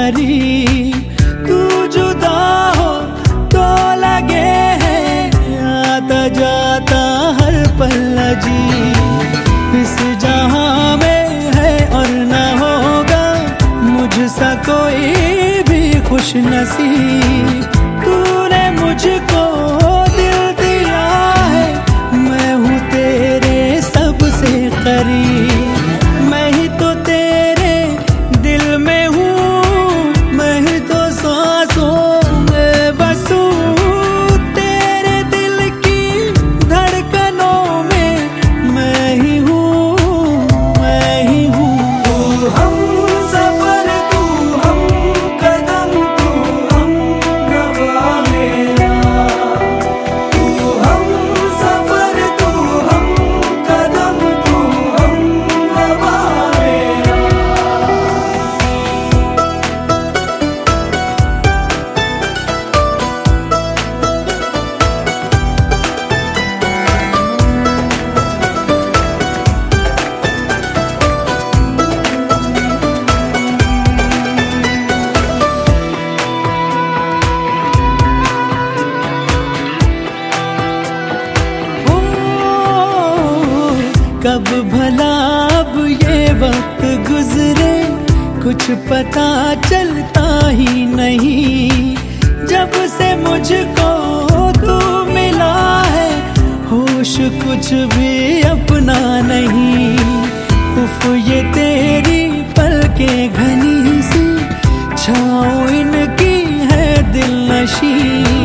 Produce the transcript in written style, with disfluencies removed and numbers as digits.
करीब। तू जुदा हो तो लगे है आता जाता हर पल अजीब। इस जहां में है और न होगा मुझसा कोई भी खुश नसीब। तूने मुझको दिल दिया है, मैं हूँ तेरे सबसे करीब। मैं ही तो तेरे दिल में हूँ, मैं ही तो सांसों में बसूं। तेरे दिल की धड़कनों में मैं ही हूँ, मैं ही हूँ। तू हम सफर, तू हम कदम, तू हम नवा मेरा। तू हम सफर, तू हम कदम, तू हम नवा मेरा। कब भला अब ये वक्त गुजरे कुछ पता चलता ही नहीं। जब से मुझको तू मिला है होश कुछ भी अपना नहीं। उफ ये तेरी पलकें घनी सी छाँव इनकी है दिल नशी।